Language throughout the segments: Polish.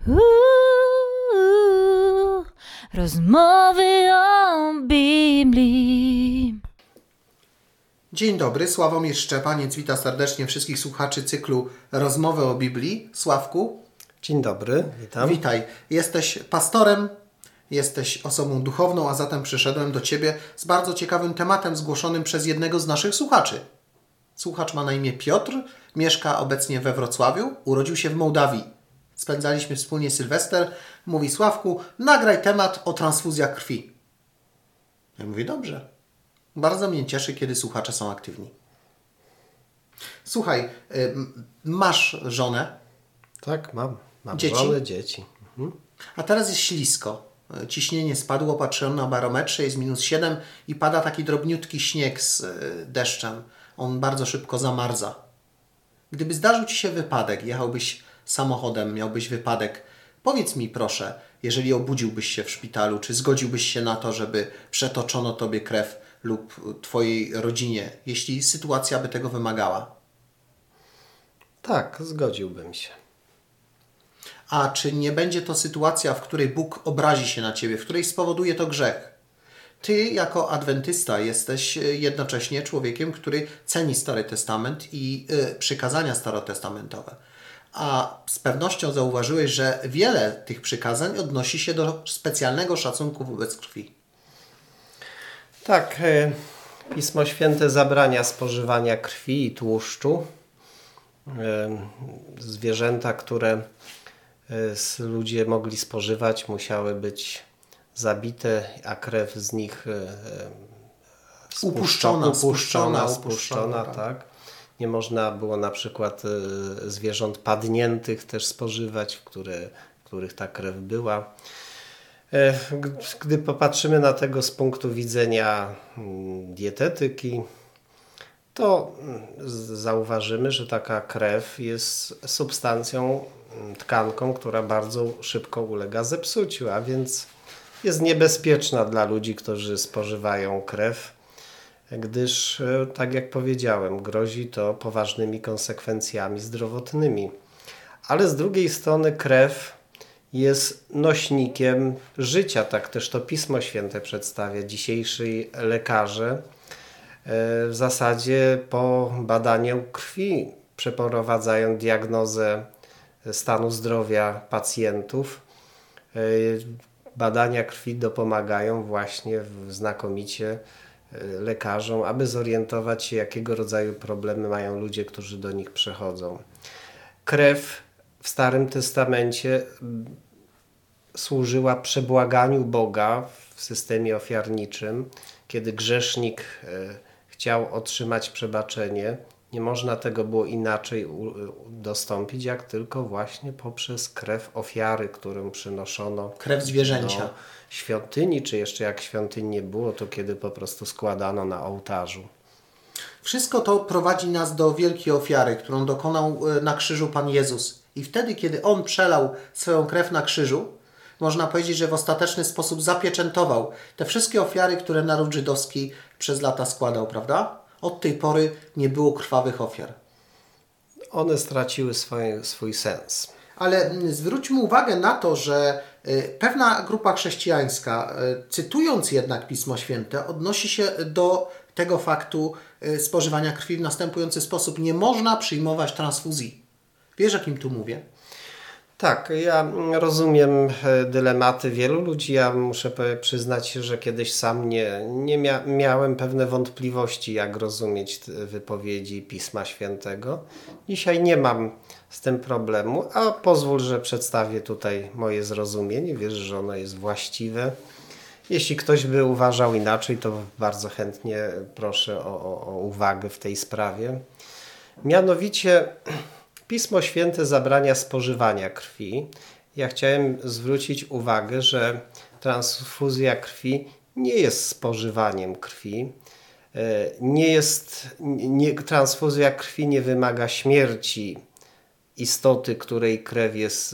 Rozmowy o Biblii. Dzień dobry, Sławomir Szczepaniec, witam serdecznie wszystkich słuchaczy cyklu Rozmowy o Biblii. Sławku. Dzień dobry, witam. Witaj. Jesteś pastorem, jesteś osobą duchowną, a zatem przyszedłem do Ciebie z bardzo ciekawym tematem zgłoszonym przez jednego z naszych słuchaczy. Słuchacz ma na imię Piotr, mieszka obecnie we Wrocławiu, urodził się w Mołdawii. Spędzaliśmy wspólnie Sylwester. Mówi: Sławku, nagraj temat o transfuzjach krwi. Ja mówię: dobrze. Bardzo mnie cieszy, kiedy słuchacze są aktywni. Słuchaj, masz żonę? Tak, mam Dzieci? żonę, dzieci. A teraz jest ślisko. Ciśnienie spadło, patrzyłem na barometrze, jest -7 i pada taki drobniutki śnieg z deszczem. On bardzo szybko zamarza. Gdyby zdarzył Ci się wypadek, jechałbyś samochodem, miałbyś wypadek, powiedz mi proszę, jeżeli obudziłbyś się w szpitalu, czy zgodziłbyś się na to, żeby przetoczono Tobie krew lub Twojej rodzinie, jeśli sytuacja by tego wymagała? Tak, zgodziłbym się. A czy nie będzie to sytuacja, w której Bóg obrazi się na Ciebie, w której spowoduje to grzech? Ty jako adwentysta jesteś jednocześnie człowiekiem, który ceni Stary Testament i przykazania starotestamentowe. A z pewnością zauważyłeś, że wiele tych przykazań odnosi się do specjalnego szacunku wobec krwi. Tak, Pismo Święte zabrania spożywania krwi i tłuszczu. Zwierzęta, które ludzie mogli spożywać, musiały być zabite, a krew z nich spuszczona, tak. Nie można było na przykład zwierząt padniętych też spożywać, w których ta krew była. Gdy popatrzymy na tego z punktu widzenia dietetyki, to zauważymy, że taka krew jest substancją, tkanką, która bardzo szybko ulega zepsuciu, a więc jest niebezpieczna dla ludzi, którzy spożywają krew, gdyż, tak jak powiedziałem, grozi to poważnymi konsekwencjami zdrowotnymi. Ale z drugiej strony krew jest nośnikiem życia, tak też to Pismo Święte przedstawia. Dzisiejsi lekarze w zasadzie po badaniu krwi przeprowadzają diagnozę stanu zdrowia pacjentów. Badania krwi dopomagają właśnie znakomicie lekarzom, aby zorientować się, jakiego rodzaju problemy mają ludzie, którzy do nich przychodzą. Krew w Starym Testamencie służyła przebłaganiu Boga w systemie ofiarniczym. Kiedy grzesznik chciał otrzymać przebaczenie, nie można tego było inaczej dostąpić, jak tylko właśnie poprzez krew ofiary, którą przynoszono. Krew zwierzęcia. Do świątyni, czy jeszcze jak świątyni nie było, to kiedy po prostu składano na ołtarzu. Wszystko to prowadzi nas do wielkiej ofiary, którą dokonał na krzyżu Pan Jezus. I wtedy, kiedy On przelał swoją krew na krzyżu, można powiedzieć, że w ostateczny sposób zapieczętował te wszystkie ofiary, które naród żydowski przez lata składał, prawda? Od tej pory nie było krwawych ofiar. One straciły swój sens. Ale zwróćmy uwagę na to, że pewna grupa chrześcijańska, cytując jednak Pismo Święte, odnosi się do tego faktu spożywania krwi w następujący sposób. Nie można przyjmować transfuzji. Wiesz, o kim tu mówię? Tak, ja rozumiem dylematy wielu ludzi. Ja muszę przyznać się, że kiedyś sam nie miałem pewne wątpliwości, jak rozumieć wypowiedzi Pisma Świętego. Dzisiaj nie mam z tym problemu, a pozwól, że przedstawię tutaj moje zrozumienie. Wierzę, że ono jest właściwe. Jeśli ktoś by uważał inaczej, to bardzo chętnie proszę o uwagę w tej sprawie. Mianowicie Pismo Święte zabrania spożywania krwi. Ja chciałem zwrócić uwagę, że transfuzja krwi nie jest spożywaniem krwi. Transfuzja krwi nie wymaga śmierci istoty, której krew jest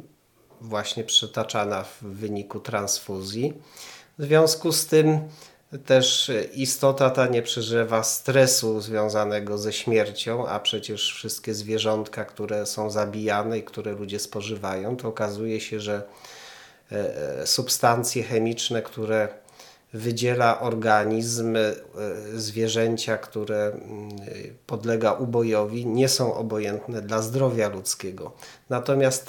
właśnie przetaczana w wyniku transfuzji. W związku z tym Też istota ta nie przeżywa stresu związanego ze śmiercią, a przecież wszystkie zwierzątka, które są zabijane i które ludzie spożywają, to okazuje się, że substancje chemiczne, które wydziela organizm zwierzęcia, które podlega ubojowi, nie są obojętne dla zdrowia ludzkiego. Natomiast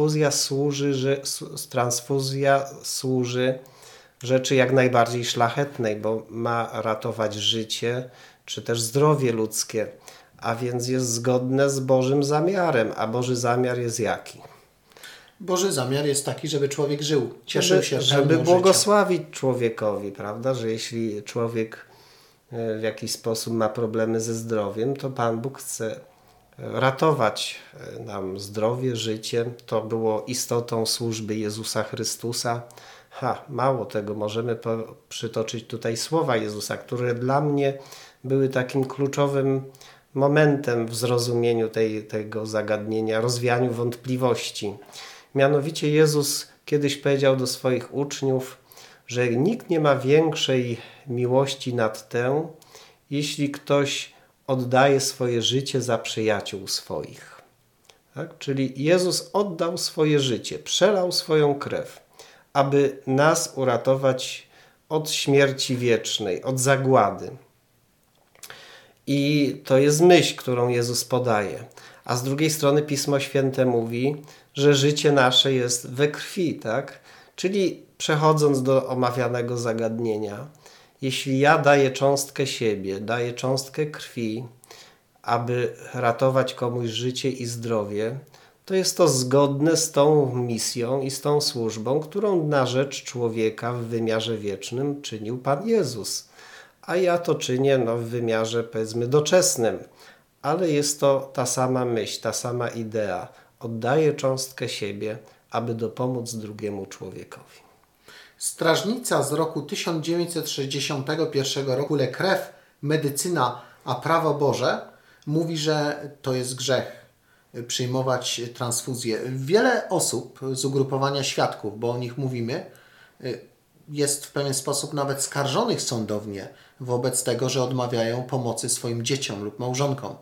transfuzja służy rzeczy jak najbardziej szlachetnej, bo ma ratować życie czy też zdrowie ludzkie, a więc jest zgodne z Bożym zamiarem. A Boży zamiar jest jaki? Boży zamiar jest taki, żeby człowiek żył, cieszył się żeby pełnią błogosławić człowiekowi, prawda? Że jeśli człowiek w jakiś sposób ma problemy ze zdrowiem, to Pan Bóg chce ratować nam zdrowie, życie. To było istotą służby Jezusa Chrystusa. Mało tego, możemy przytoczyć tutaj słowa Jezusa, które dla mnie były takim kluczowym momentem w zrozumieniu tego zagadnienia, rozwianiu wątpliwości. Mianowicie Jezus kiedyś powiedział do swoich uczniów, że nikt nie ma większej miłości nad tę, jeśli ktoś oddaje swoje życie za przyjaciół swoich. Tak? Czyli Jezus oddał swoje życie, przelał swoją krew, aby nas uratować od śmierci wiecznej, od zagłady. I to jest myśl, którą Jezus podaje. A z drugiej strony Pismo Święte mówi, że życie nasze jest we krwi, tak? Czyli przechodząc do omawianego zagadnienia, jeśli ja daję cząstkę siebie, daję cząstkę krwi, aby ratować komuś życie i zdrowie, to jest to zgodne z tą misją i z tą służbą, którą na rzecz człowieka w wymiarze wiecznym czynił Pan Jezus. A ja to czynię w wymiarze, powiedzmy, doczesnym. Ale jest to ta sama myśl, ta sama idea. Oddaję cząstkę siebie, aby dopomóc drugiemu człowiekowi. Strażnica z roku 1961 roku Le Krew, medycyna, a prawo Boże mówi, że to jest grzech przyjmować transfuzję. Wiele osób z ugrupowania świadków, bo o nich mówimy, jest w pewien sposób nawet skarżonych sądownie wobec tego, że odmawiają pomocy swoim dzieciom lub małżonkom.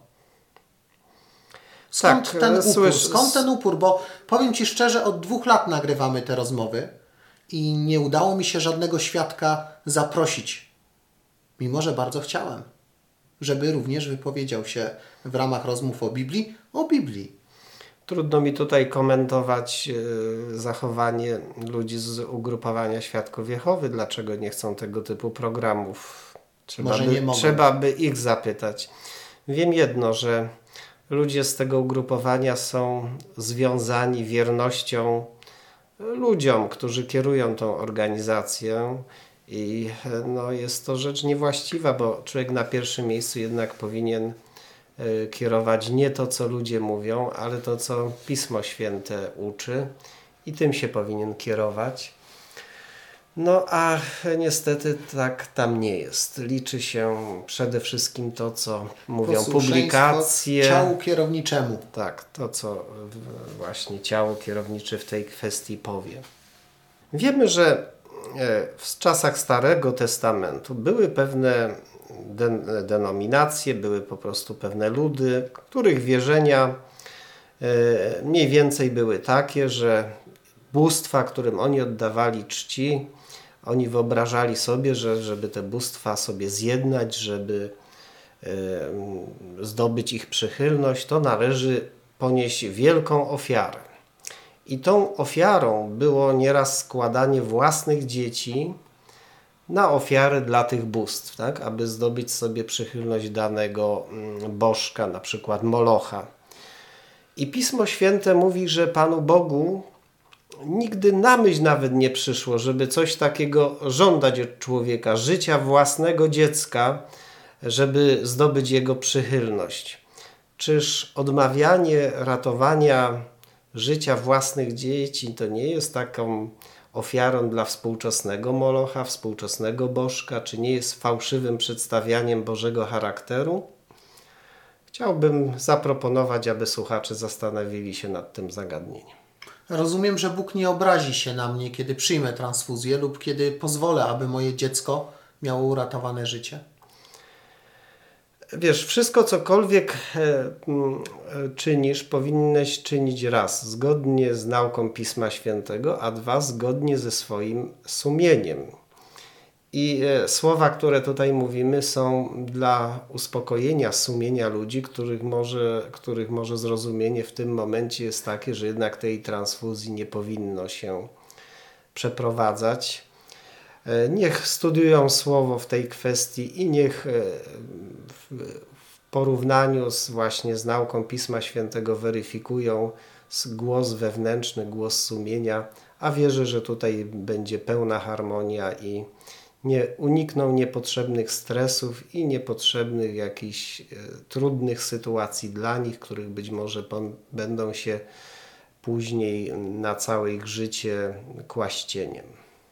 Skąd ten upór? Bo powiem Ci szczerze, od 2 lat nagrywamy te rozmowy i nie udało mi się żadnego świadka zaprosić, mimo że bardzo chciałem, żeby również wypowiedział się w ramach rozmów o Biblii. Trudno mi tutaj komentować zachowanie ludzi z ugrupowania Świadków Jehowy, dlaczego nie chcą tego typu programów. Trzeba by ich zapytać. Wiem jedno, że ludzie z tego ugrupowania są związani wiernością ludziom, którzy kierują tą organizację i jest to rzecz niewłaściwa, bo człowiek na pierwszym miejscu jednak powinien kierować nie to, co ludzie mówią, ale to, co Pismo Święte uczy i tym się powinien kierować. A niestety tak tam nie jest. Liczy się przede wszystkim to, co mówią publikacje. Ciału kierowniczemu. Tak, to co właśnie ciało kierownicze w tej kwestii powie. Wiemy, że w czasach Starego Testamentu były pewne denominacje, były po prostu pewne ludy, których wierzenia mniej więcej były takie, że bóstwa, którym oni oddawali czci, oni wyobrażali sobie, że żeby te bóstwa sobie zjednać, żeby zdobyć ich przychylność, to należy ponieść wielką ofiarę. I tą ofiarą było nieraz składanie własnych dzieci na ofiarę dla tych bóstw, tak? Aby zdobyć sobie przychylność danego bożka, na przykład Molocha. I Pismo Święte mówi, że Panu Bogu nigdy na myśl nawet nie przyszło, żeby coś takiego żądać od człowieka, życia własnego dziecka, żeby zdobyć jego przychylność. Czyż odmawianie ratowania życia własnych dzieci to nie jest taką ofiarą dla współczesnego Molocha, współczesnego bożka, czy nie jest fałszywym przedstawianiem Bożego charakteru? Chciałbym zaproponować, aby słuchacze zastanowili się nad tym zagadnieniem. Rozumiem, że Bóg nie obrazi się na mnie, kiedy przyjmę transfuzję lub kiedy pozwolę, aby moje dziecko miało uratowane życie? Wiesz, wszystko cokolwiek czynisz, powinieneś czynić raz, zgodnie z nauką Pisma Świętego, a dwa, zgodnie ze swoim sumieniem. I słowa, które tutaj mówimy, są dla uspokojenia sumienia ludzi, których może zrozumienie w tym momencie jest takie, że jednak tej transfuzji nie powinno się przeprowadzać. Niech studiują słowo w tej kwestii i niech w porównaniu właśnie z nauką Pisma Świętego weryfikują głos wewnętrzny, głos sumienia, a wierzę, że tutaj będzie pełna harmonia i nie unikną niepotrzebnych stresów i niepotrzebnych jakichś trudnych sytuacji dla nich, których być może będą się później na całe ich życie kłaść cieniem.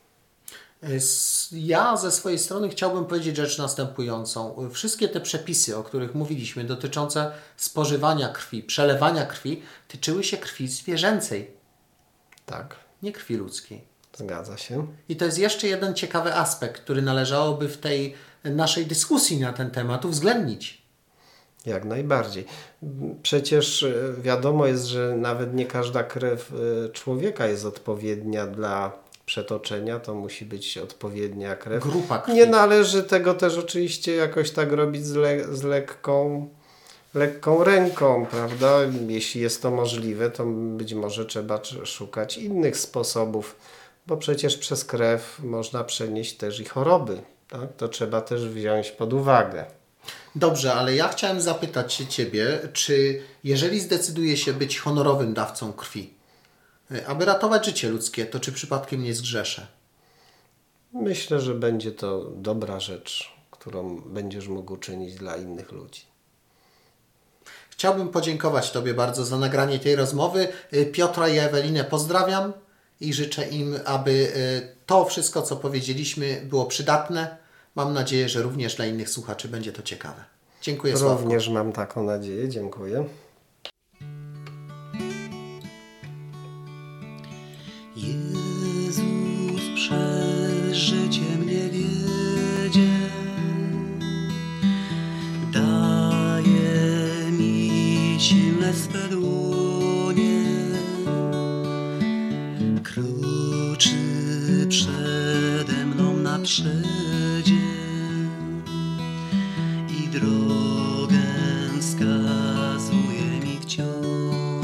Ja ze swojej strony chciałbym powiedzieć rzecz następującą. Wszystkie te przepisy, o których mówiliśmy, dotyczące spożywania krwi, przelewania krwi, tyczyły się krwi zwierzęcej. Tak. Nie krwi ludzkiej. Zgadza się. I to jest jeszcze jeden ciekawy aspekt, który należałoby w tej naszej dyskusji na ten temat uwzględnić. Jak najbardziej. Przecież wiadomo jest, że nawet nie każda krew człowieka jest odpowiednia dla przetoczenia. To musi być odpowiednia krew. Grupa krwi. Nie należy tego też oczywiście jakoś tak robić z lekką ręką, prawda? Jeśli jest to możliwe, to być może trzeba szukać innych sposobów, bo przecież przez krew można przenieść też i choroby. Tak? To trzeba też wziąć pod uwagę. Dobrze, ale ja chciałem zapytać się Ciebie, czy jeżeli zdecyduję się być honorowym dawcą krwi, aby ratować życie ludzkie, to czy przypadkiem nie zgrzeszę? Myślę, że będzie to dobra rzecz, którą będziesz mógł czynić dla innych ludzi. Chciałbym podziękować Tobie bardzo za nagranie tej rozmowy. Piotra i Ewelinę pozdrawiam i życzę im, aby to wszystko, co powiedzieliśmy, było przydatne. Mam nadzieję, że również dla innych słuchaczy będzie to ciekawe. Dziękuję, Sławku. Również mam taką nadzieję. Dziękuję. Jezus przez życie mnie wiedzie, daje mi silne swe dłonie, kroczy przede mną na przedzie i drogę wskazuje mi wciąż.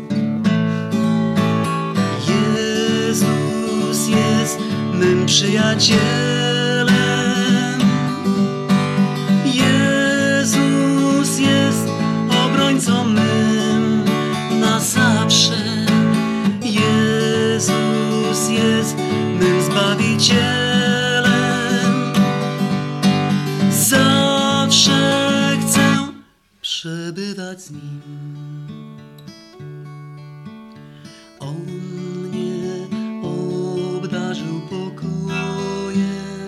Jezus jest mym przyjacielem. Jezus jest obrońcą mym na zawsze. Jezus jest mym Zbawicielem. Zawsze chcę przebywać z Nim. On mnie obdarzył pokojem,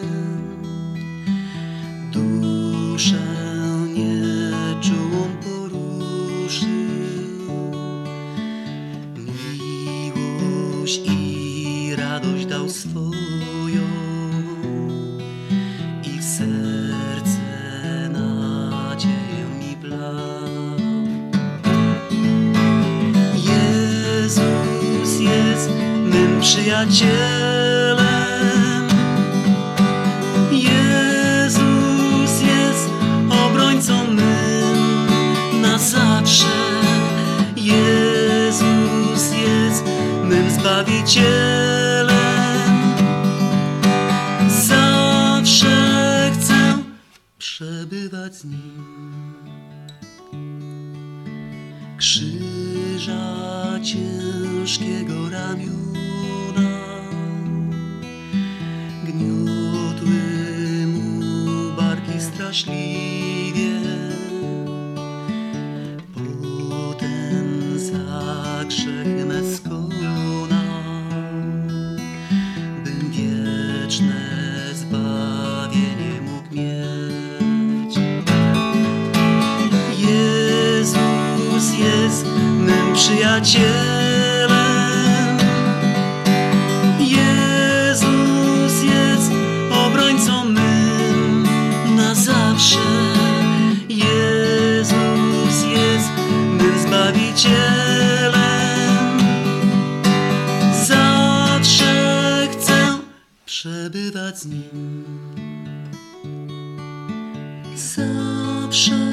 duszę nieczułą poruszył, miłość i radość dał swoją i w serce nadzieję mi wlał. Jezus jest mym przyjacielem. Jezus jest obrońcą mym na zawsze. Jezus jest mym Zbawicielem. Zawsze chcę przebywać z Nim. Krzyża ciężkiego ramiona gniotły mu barki straszliwie. Potem za grzech me skonał, bym wieczne zbawienie mógł mieć. Jezus jest mym przyjacielem. Jezus jest obrońcą mym świat z nim. Zawsze